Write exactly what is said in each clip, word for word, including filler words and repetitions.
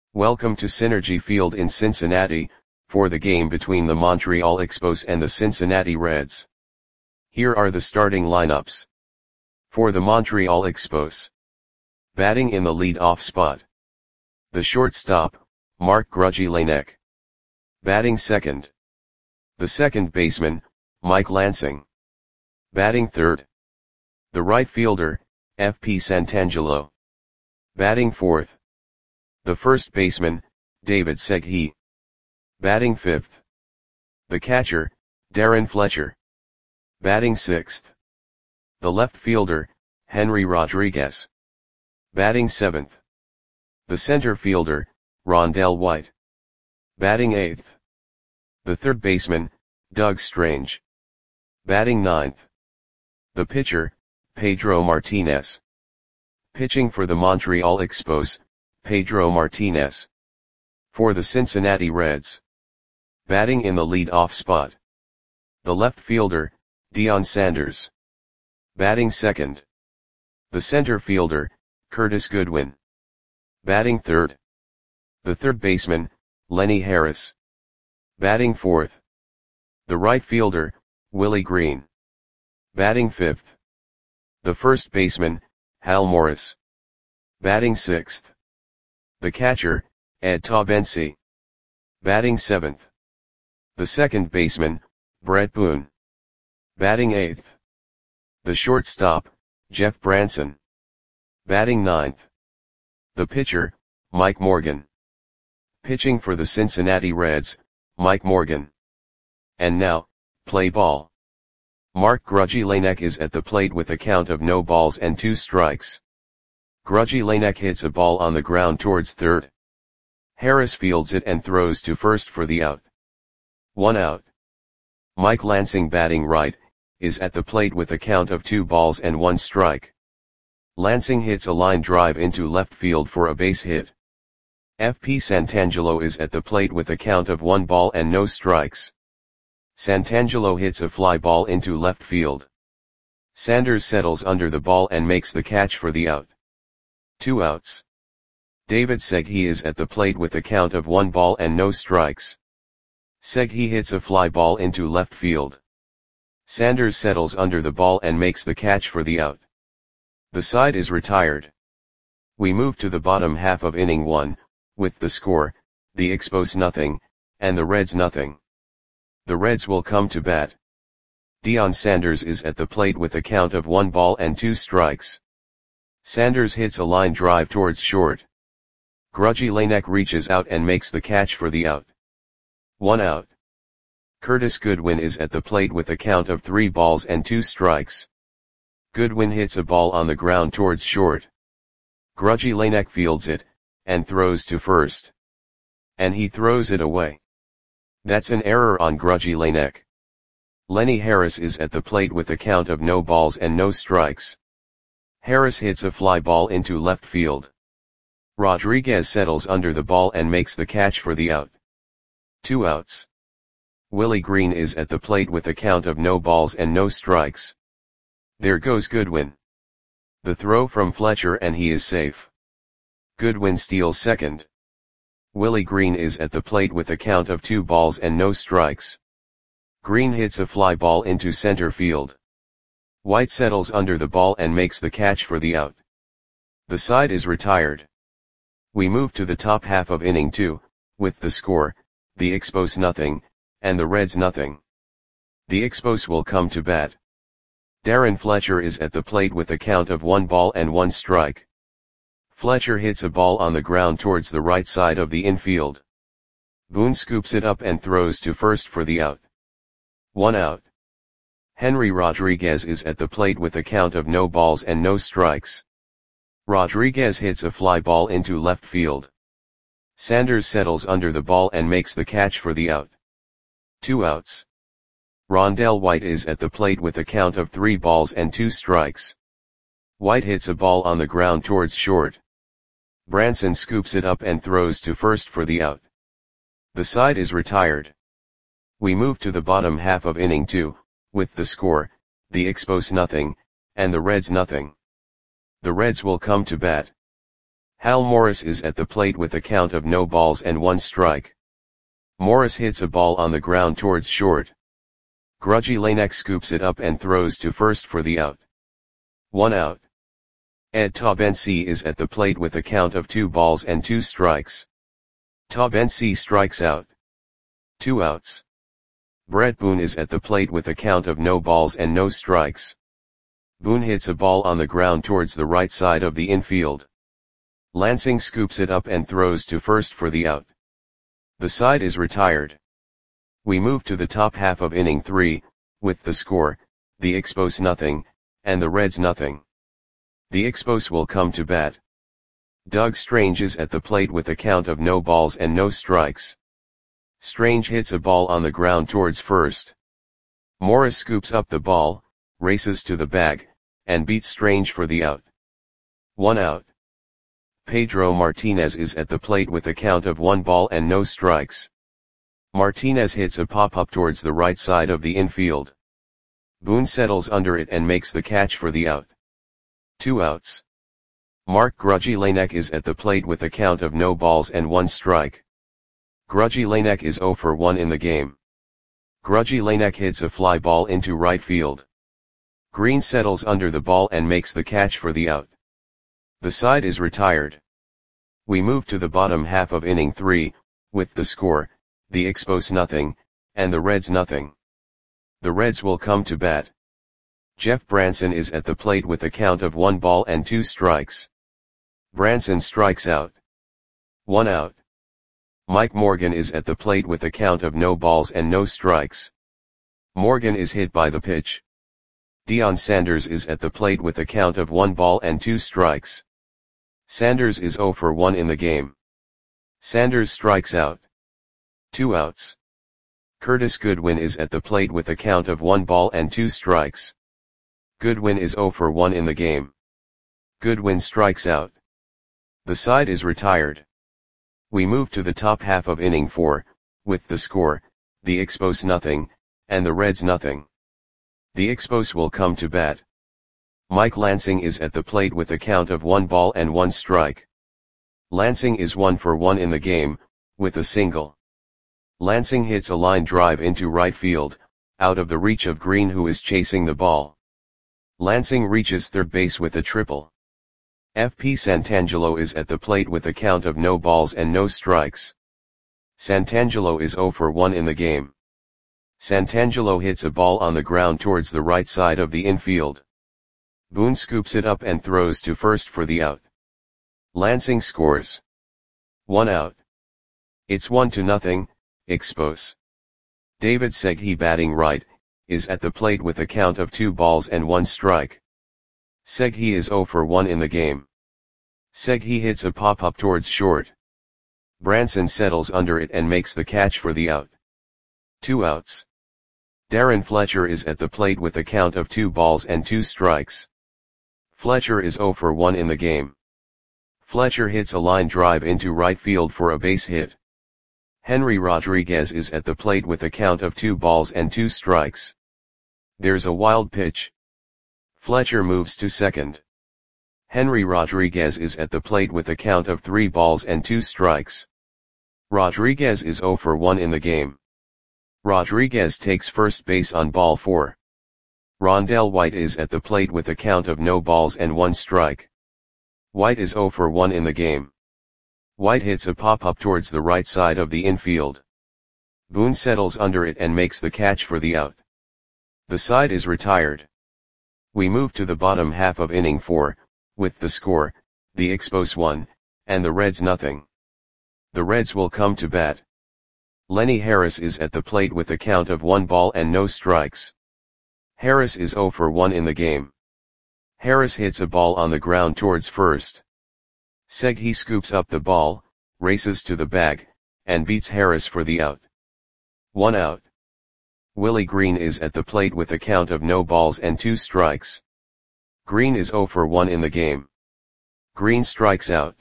Welcome to Synergy Field in Cincinnati, for the game between the Montreal Expos and the Cincinnati Reds. Here are the starting lineups. For the Montreal Expos. Batting in the lead-off spot. The shortstop, Marc Grudzielanek. Batting second. The second baseman, Mike Lansing. Batting third. The right fielder, F P Santangelo. Batting fourth. The first baseman, David Segui. Batting fifth. The catcher, Darren Fletcher. Batting sixth. The left fielder, Henry Rodriguez. Batting seventh. The center fielder, Rondell White. Batting eighth. The third baseman, Doug Strange. Batting ninth. The pitcher, Pedro Martinez. Pitching for the Montreal Expos, Pedro Martinez. For the Cincinnati Reds. Batting in the lead-off spot. The left fielder, Deion Sanders. Batting second. The center fielder, Curtis Goodwin. Batting third. The third baseman, Lenny Harris. Batting fourth. The right fielder, Willie Green. Batting fifth. The first baseman, Hal Morris. Batting sixth. The catcher, Ed Taubensee. Batting seventh. The second baseman, Brett Boone. Batting eighth. The shortstop, Jeff Branson. Batting ninth. The pitcher, Mike Morgan. Pitching for the Cincinnati Reds, Mike Morgan. And now, play ball. Marc Grudzielanek is at the plate with a count of no balls and two strikes. Grudzielanek hits a ball on the ground towards third. Harris fields it and throws to first for the out. One out. Mike Lansing, batting right, is at the plate with a count of two balls and one strike. Lansing hits a line drive into left field for a base hit. F P Santangelo is at the plate with a count of one ball and no strikes. Santangelo hits a fly ball into left field. Sanders settles under the ball and makes the catch for the out. Two outs. David Segui is at the plate with a count of one ball and no strikes. Segui hits a fly ball into left field. Sanders settles under the ball and makes the catch for the out. The side is retired. We move to the bottom half of inning one, with the score, the Expos nothing, and the Reds nothing. The Reds will come to bat. Deion Sanders is at the plate with a count of one ball and two strikes. Sanders hits a line drive towards short. Grudzielanek reaches out and makes the catch for the out. One out. Curtis Goodwin is at the plate with a count of three balls and two strikes. Goodwin hits a ball on the ground towards short. Grudzielanek fields it, and throws to first. And he throws it away. That's an error on Grudzielanek. Lenny Harris is at the plate with a count of no balls and no strikes. Harris hits a fly ball into left field. Rodriguez settles under the ball and makes the catch for the out. Two outs. Willie Green is at the plate with a count of no balls and no strikes. There goes Goodwin. The throw from Fletcher and he is safe. Goodwin steals second. Willie Green is at the plate with a count of two balls and no strikes. Green hits a fly ball into center field. White settles under the ball and makes the catch for the out. The side is retired. We move to the top half of inning two, with the score, the Expos nothing, and the Reds nothing. The Expos will come to bat. Darren Fletcher is at the plate with a count of one ball and one strike. Fletcher hits a ball on the ground towards the right side of the infield. Boone scoops it up and throws to first for the out. One out. Henry Rodriguez is at the plate with a count of no balls and no strikes. Rodriguez hits a fly ball into left field. Sanders settles under the ball and makes the catch for the out. Two outs. Rondell White is at the plate with a count of three balls and two strikes. White hits a ball on the ground towards short. Branson scoops it up and throws to first for the out. The side is retired. We move to the bottom half of inning two, with the score, the Expos nothing, and the Reds nothing. The Reds will come to bat. Hal Morris is at the plate with a count of no balls and one strike. Morris hits a ball on the ground towards short. Grudgy Lanek scoops it up and throws to first for the out. One out. Ed Taubensee is at the plate with a count of two balls and two strikes. Taubensee strikes out. Two outs. Brett Boone is at the plate with a count of no balls and no strikes. Boone hits a ball on the ground towards the right side of the infield. Lansing scoops it up and throws to first for the out. The side is retired. We move to the top half of inning three, with the score, the Expos nothing, and the Reds nothing. The Expos will come to bat. Doug Strange is at the plate with a count of no balls and no strikes. Strange hits a ball on the ground towards first. Morris scoops up the ball, races to the bag, and beats Strange for the out. One out. Pedro Martinez is at the plate with a count of one ball and no strikes. Martinez hits a pop-up towards the right side of the infield. Boone settles under it and makes the catch for the out. Two outs. Mark Grudgy Lanek is at the plate with a count of no balls and one strike. Grudgy Lanek is zero for one in the game. Grudgy Lanek hits a fly ball into right field. Green settles under the ball and makes the catch for the out. The side is retired. We move to the bottom half of inning three, with the score, the Expos nothing, and the Reds nothing. The Reds will come to bat. Jeff Branson is at the plate with a count of one ball and two strikes. Branson strikes out. One out. Mike Morgan is at the plate with a count of no balls and no strikes. Morgan is hit by the pitch. Deion Sanders is at the plate with a count of one ball and two strikes. Sanders is zero for one in the game. Sanders strikes out. Two outs. Curtis Goodwin is at the plate with a count of one ball and two strikes. Goodwin is zero for one in the game. Goodwin strikes out. The side is retired. We move to the top half of inning four, with the score, the Expos nothing, and the Reds nothing. The Expos will come to bat. Mike Lansing is at the plate with a count of one ball and one strike. Lansing is one for one in the game, with a single. Lansing hits a line drive into right field, out of the reach of Green, who is chasing the ball. Lansing reaches third base with a triple. F P Santangelo is at the plate with a count of no balls and no strikes. Santangelo is zero for one in the game. Santangelo hits a ball on the ground towards the right side of the infield. Boone scoops it up and throws to first for the out. Lansing scores. One out. It's one to nothing, Expos. David Segui, batting right, is at the plate with a count of two balls and one strike. Segui is zero for one in the game. Segui hits a pop-up towards short. Branson settles under it and makes the catch for the out. Two outs. Darren Fletcher is at the plate with a count of two balls and two strikes. Fletcher is zero for one in the game. Fletcher hits a line drive into right field for a base hit. Henry Rodriguez is at the plate with a count of two balls and two strikes. There's a wild pitch. Fletcher moves to second. Henry Rodriguez is at the plate with a count of three balls and two strikes. Rodriguez is zero for one in the game. Rodriguez takes first base on ball four. Rondell White is at the plate with a count of no balls and one strike. White is zero for one in the game. White hits a pop-up towards the right side of the infield. Boone settles under it and makes the catch for the out. The side is retired. We move to the bottom half of inning four, with the score, the Expos one, and the Reds nothing. The Reds will come to bat. Lenny Harris is at the plate with a count of one ball and no strikes. Harris is zero for one in the game. Harris hits a ball on the ground towards first. Segui scoops up the ball, races to the bag, and beats Harris for the out. One out. Willie Green is at the plate with a count of no balls and two strikes. Green is zero for one in the game. Green strikes out.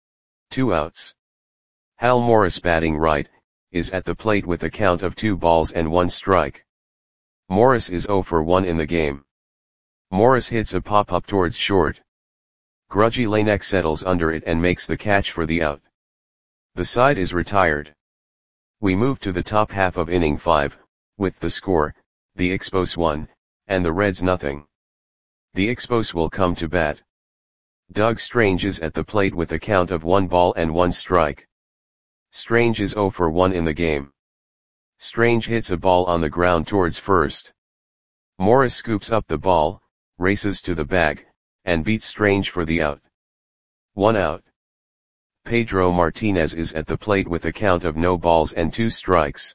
Two outs. Hal Morris, batting right, is at the plate with a count of two balls and one strike. Morris is zero for one in the game. Morris hits a pop-up towards short. Grudgy Lanek settles under it and makes the catch for the out. The side is retired. We move to the top half of inning five, with the score, the Expos one, and the Reds nothing. The Expos will come to bat. Doug Strange is at the plate with a count of one ball and one strike. Strange is oh for one in the game. Strange hits a ball on the ground towards first. Morris scoops up the ball, races to the bag, and beats Strange for the out. One out. Pedro Martinez is at the plate with a count of no balls and two strikes.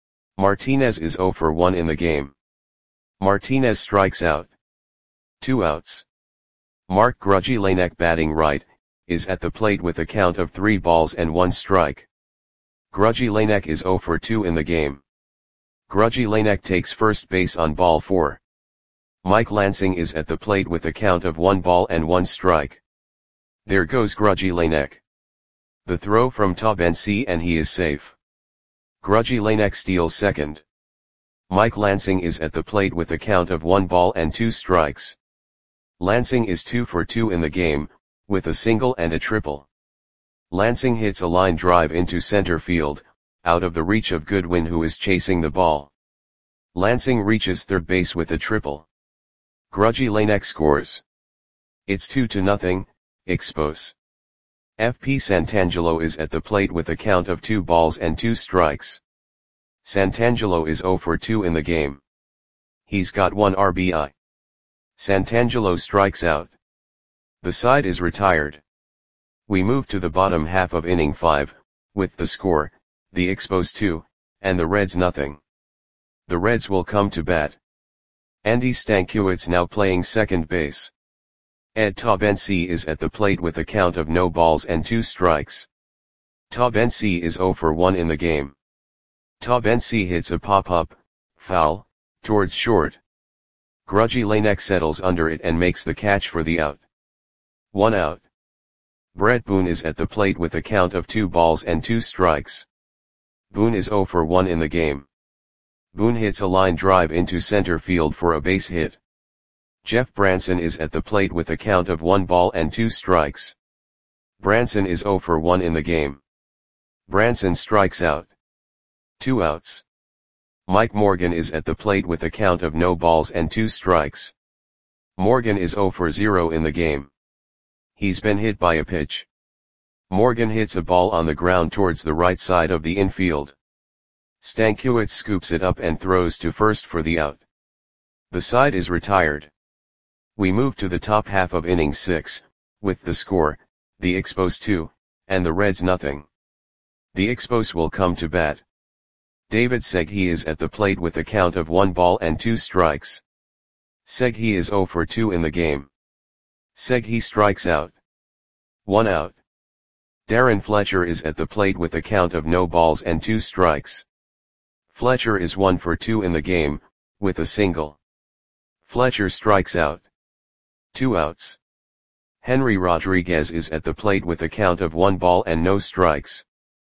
Martinez is oh for one in the game. Martinez strikes out. Two outs. Mark Grudgy Lanek, batting right, is at the plate with a count of three balls and one strike. Grudgy Lanek is oh for two in the game. Grudgy Lanek takes first base on ball four. Mike Lansing is at the plate with a count of one ball and one strike. There goes Grudgy Lanek. The throw from Taubensee and he is safe. Grudgy Lanek steals second. Mike Lansing is at the plate with a count of one ball and two strikes. Lansing is two for two in the game, with a single and a triple. Lansing hits a line drive into center field, out of the reach of Goodwin, who is chasing the ball. Lansing reaches third base with a triple. Grudgy Lanek scores. It's two to nothing, Expos. F P Santangelo is at the plate with a count of two balls and two strikes. Santangelo is oh for two in the game. He's got one R B I. Santangelo strikes out. The side is retired. We move to the bottom half of inning five, with the score, the Expos two, and the Reds nothing. The Reds will come to bat. Andy Stankiewicz now playing second base. Ed Taubensee is at the plate with a count of no balls and two strikes. Taubensee is oh for one in the game. Taubensee hits a pop-up, foul, towards short. Grudgy Lanek settles under it and makes the catch for the out. One out. Brett Boone is at the plate with a count of two balls and two strikes. Boone is oh for one in the game. Boone hits a line drive into center field for a base hit. Jeff Branson is at the plate with a count of one ball and two strikes. Branson is oh for one in the game. Branson strikes out. Two outs. Mike Morgan is at the plate with a count of no balls and two strikes. Morgan is oh for zero in the game. He's been hit by a pitch. Morgan hits a ball on the ground towards the right side of the infield. Stankiewicz scoops it up and throws to first for the out. The side is retired. We move to the top half of inning six, with the score, the Expos two, and the Reds nothing. The Expos will come to bat. David Segui is at the plate with a count of one ball and two strikes. Segui is oh for two in the game. Segui strikes out. One out. Darren Fletcher is at the plate with a count of no balls and two strikes. Fletcher is one for two in the game, with a single. Fletcher strikes out. Two outs. Henry Rodriguez is at the plate with a count of one ball and no strikes.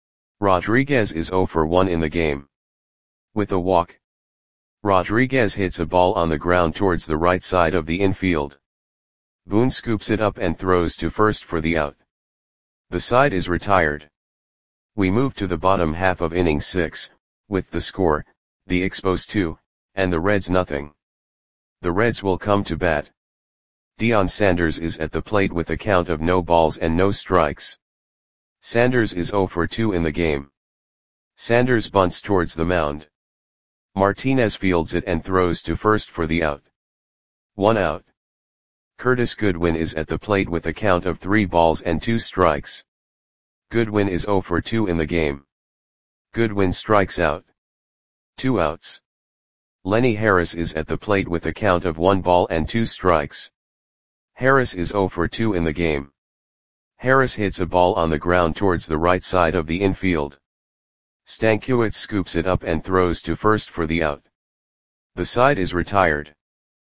Rodriguez is oh for one in the game. With a walk. Rodriguez hits a ball on the ground towards the right side of the infield. Boone scoops it up and throws to first for the out. The side is retired. We move to the bottom half of inning six, with the score, the Expos two, and the Reds nothing. The Reds will come to bat. Deion Sanders is at the plate with a count of no balls and no strikes. Sanders is oh for two in the game. Sanders bunts towards the mound. Martinez fields it and throws to first for the out. One out. Curtis Goodwin is at the plate with a count of three balls and two strikes. Goodwin is oh for two in the game. Goodwin strikes out. Two outs. Lenny Harris is at the plate with a count of one ball and two strikes. Harris is oh for two in the game. Harris hits a ball on the ground towards the right side of the infield. Stankiewicz scoops it up and throws to first for the out. The side is retired.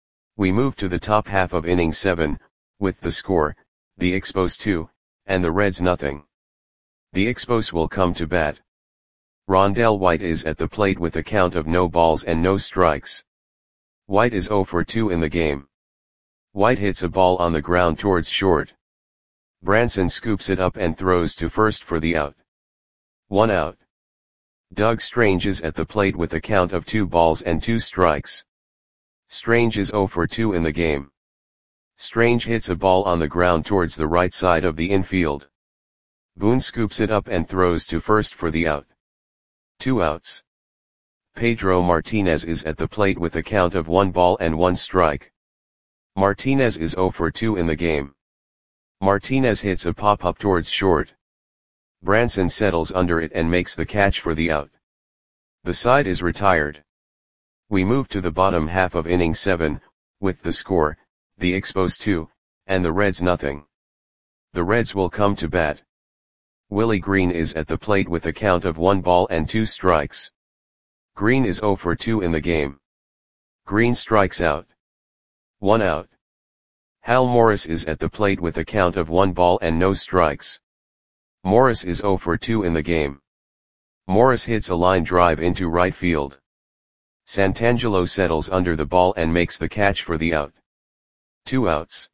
We move to the top half of inning seven, with the score, the Expos two, and the Reds nothing. The Expos will come to bat. Rondell White is at the plate with a count of no balls and no strikes. White is oh for two in the game. White hits a ball on the ground towards short. Branson scoops it up and throws to first for the out. One out. Doug Strange is at the plate with a count of two balls and two strikes. Strange is zero for two in the game. Strange hits a ball on the ground towards the right side of the infield. Boone scoops it up and throws to first for the out. Two outs. Pedro Martinez is at the plate with a count of one ball and one strike. Martinez is zero for two in the game. Martinez hits a pop-up towards short. Branson settles under it and makes the catch for the out. The side is retired. We move to the bottom half of inning seven, with the score, the Expos two, and the Reds nothing. The Reds will come to bat. Willie Green is at the plate with a count of one ball and two strikes. Green is zero for two in the game. Green strikes out. One out. Hal Morris is at the plate with a count of one ball and no strikes. Morris is zero for two in the game. Morris hits a line drive into right field. Santangelo settles under the ball and makes the catch for the out. Two outs.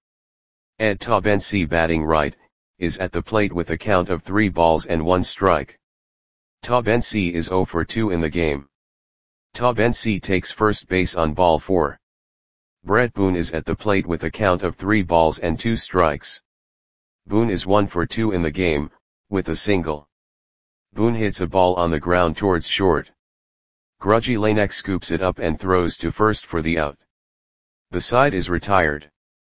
Ed Taubensee, batting right, is at the plate with a count of three balls and one strike. Taubensee is zero for two in the game. Taubensee takes first base on ball four. Brett Boone is at the plate with a count of three balls and two strikes. Boone is one for two in the game, with a single. Boone hits a ball on the ground towards short. Grudgy Lanek scoops it up and throws to first for the out. The side is retired.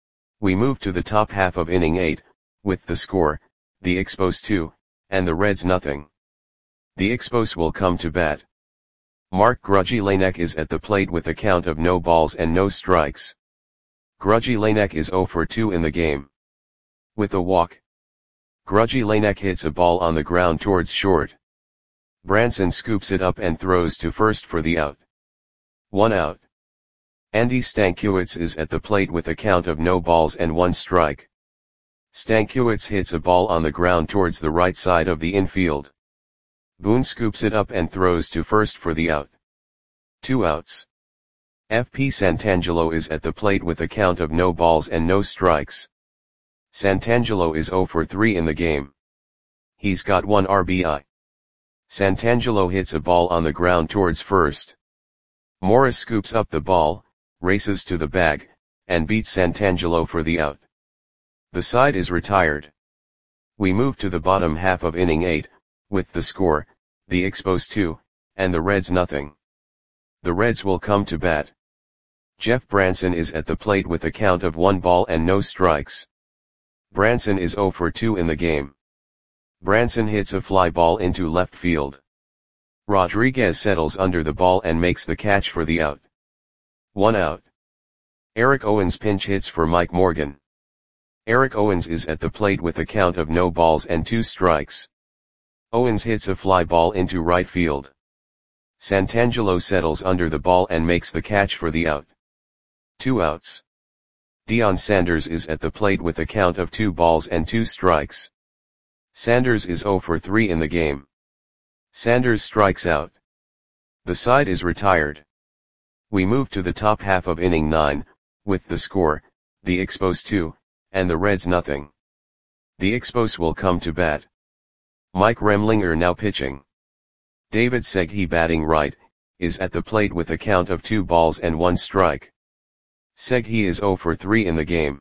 We move to the top half of inning eight, with the score, the Expos two, and the Reds nothing. The Expos will come to bat. Mark Grudgy Lanek is at the plate with a count of no balls and no strikes. Grudgy Lanek is zero for two in the game. With a walk. Grudgy Lanek hits a ball on the ground towards short. Branson scoops it up and throws to first for the out. One out. Andy Stankiewicz is at the plate with a count of no balls and one strike. Stankiewicz hits a ball on the ground towards the right side of the infield. Boone scoops it up and throws to first for the out. Two outs. F P Santangelo is at the plate with a count of no balls and no strikes. Santangelo is zero for three in the game. He's got one R B I. Santangelo hits a ball on the ground towards first. Morris scoops up the ball, races to the bag, and beats Santangelo for the out. The side is retired. We move to the bottom half of inning eight, with the score, the Expos two, and the Reds nothing. The Reds will come to bat. Jeff Branson is at the plate with a count of one ball and no strikes. Branson is zero for two in the game. Branson hits a fly ball into left field. Rodriguez settles under the ball and makes the catch for the out. One out. Eric Owens pinch hits for Mike Morgan. Eric Owens is at the plate with a count of no balls and two strikes. Owens hits a fly ball into right field. Santangelo settles under the ball and makes the catch for the out. Two outs. Deion Sanders is at the plate with a count of two balls and two strikes. Sanders is zero for three in the game. Sanders strikes out. The side is retired. We move to the top half of inning nine, with the score, the Expos two, and the Reds nothing. The Expos will come to bat. Mike Remlinger now pitching. David Seghi, batting right, is at the plate with a count of two balls and one strike. Seghi is zero for three in the game.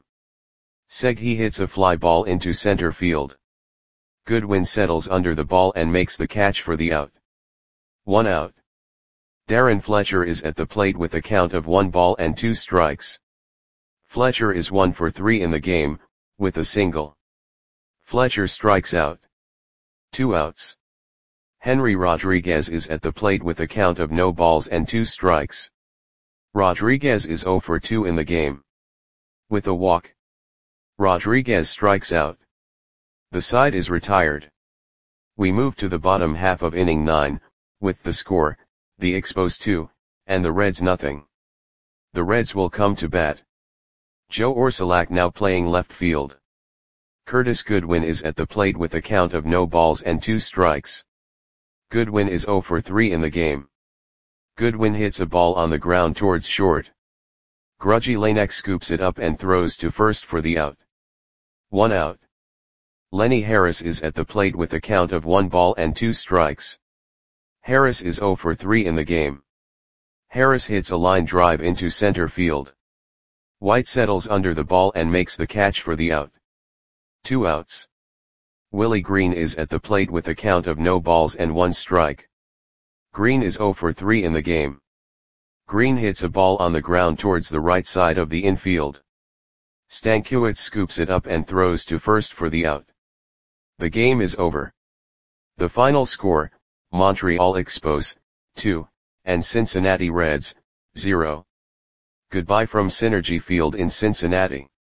Seghi hits a fly ball into center field. Goodwin settles under the ball and makes the catch for the out. One out. Darren Fletcher is at the plate with a count of one ball and two strikes. Fletcher is one for three in the game, with a single. Fletcher strikes out. Two outs. Henry Rodriguez is at the plate with a count of no balls and two strikes. Rodriguez is zero for two in the game. With a walk. Rodriguez strikes out. The side is retired. We move to the bottom half of inning nine, with the score, the Expos two, and the Reds nothing. The Reds will come to bat. Joe Orsulak now playing left field. Curtis Goodwin is at the plate with a count of no balls and two strikes. Goodwin is zero for three in the game. Goodwin hits a ball on the ground towards short. Grudgy Lanek scoops it up and throws to first for the out. One out. Lenny Harris is at the plate with a count of one ball and two strikes. Harris is zero for three in the game. Harris hits a line drive into center field. White settles under the ball and makes the catch for the out. Two outs. Willie Green is at the plate with a count of no balls and one strike. Green is zero for three in the game. Green hits a ball on the ground towards the right side of the infield. Stankiewicz scoops it up and throws to first for the out. The game is over. The final score, Montreal Expos, two, and Cincinnati Reds, zero. Goodbye from Synergy Field in Cincinnati.